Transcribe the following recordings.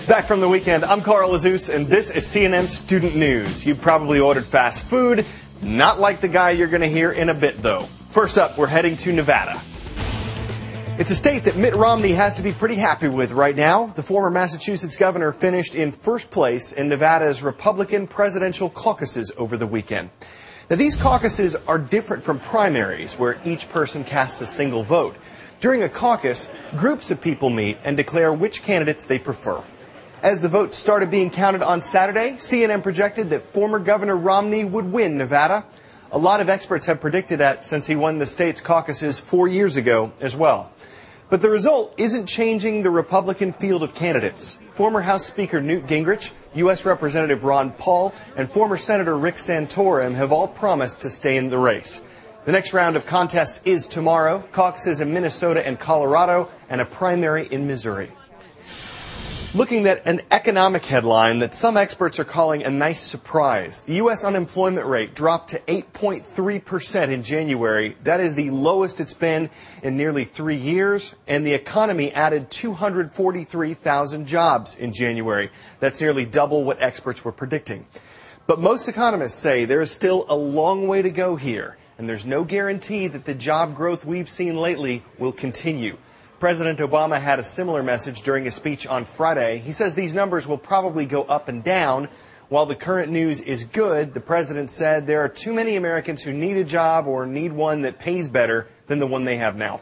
Back from the weekend, I'm Carl Azus, and this is CNN Student News. You probably ordered fast food. Not like the guy you're going to hear in a bit, though. First up, we're heading to Nevada. It's a state that Mitt Romney has to be pretty happy with right now. The former Massachusetts governor finished in first place in Nevada's Republican presidential caucuses over the weekend. Now, these caucuses are different from primaries, where each person casts a single vote. During a caucus, groups of people meet and declare which candidates they prefer. As the votes started being counted on Saturday, CNN projected that former Governor Romney would win Nevada. A lot of experts have predicted that since he won the state's caucuses 4 years ago as well. But the result isn't changing the Republican field of candidates. Former House Speaker Newt Gingrich, U.S. Representative Ron Paul, and former Senator Rick Santorum have all promised to stay in the race. The next round of contests is tomorrow, caucuses in Minnesota and Colorado, and a primary in Missouri. Looking at an economic headline that some experts are calling a nice surprise. The U.S. unemployment rate dropped to 8.3% in January. That is the lowest it's been in nearly 3 years. And the economy added 243,000 jobs in January. That's nearly double what experts were predicting. But most economists say there is still a long way to go here. And there's no guarantee that the job growth we've seen lately will continue. President Obama had a similar message during a speech on Friday. He says these numbers will probably go up and down. While the current news is good, the president said there are too many Americans who need a job or need one that pays better than the one they have now.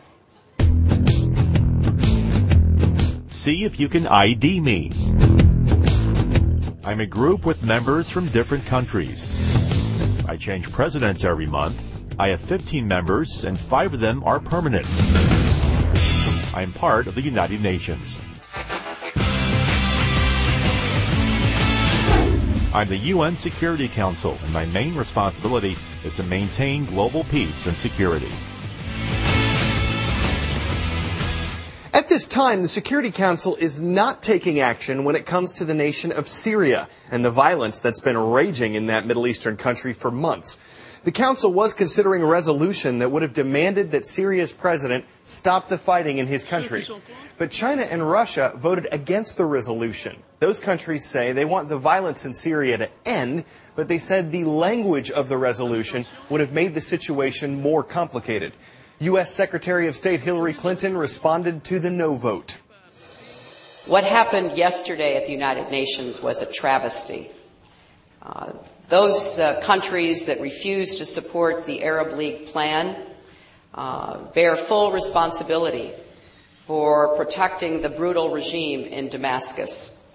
See if you can ID me. I'm a group with members from different countries. I change presidents every month. I have 15 members, and 5 of them are permanent. I am part of the United Nations. I'm the UN Security Council, and my main responsibility is to maintain global peace and security. At this time, the Security Council is not taking action when it comes to the nation of Syria and the violence that's been raging in that Middle Eastern country for months. The Council was considering a resolution that would have demanded that Syria's president stop the fighting in his country. But China and Russia voted against the resolution. Those countries say they want the violence in Syria to end, but they said the language of the resolution would have made the situation more complicated. U.S. Secretary of State Hillary Clinton responded to the no vote. What happened yesterday at the United Nations was a travesty. Those countries that refuse to support the Arab League plan bear full responsibility for protecting the brutal regime in Damascus.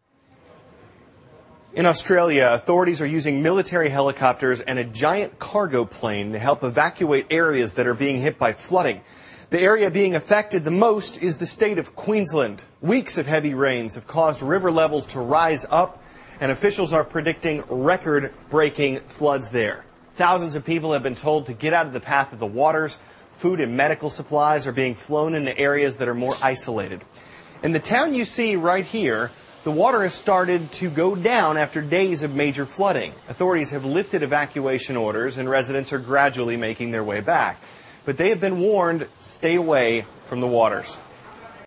In Australia, authorities are using military helicopters and a giant cargo plane to help evacuate areas that are being hit by flooding. The area being affected the most is the state of Queensland. Weeks of heavy rains have caused river levels to rise up, and officials are predicting record-breaking floods there. Thousands of people have been told to get out of the path of the waters. Food and medical supplies are being flown into areas that are more isolated. In the town you see right here, the water has started to go down after days of major flooding. Authorities have lifted evacuation orders, and residents are gradually making their way back. But they have been warned, stay away from the waters.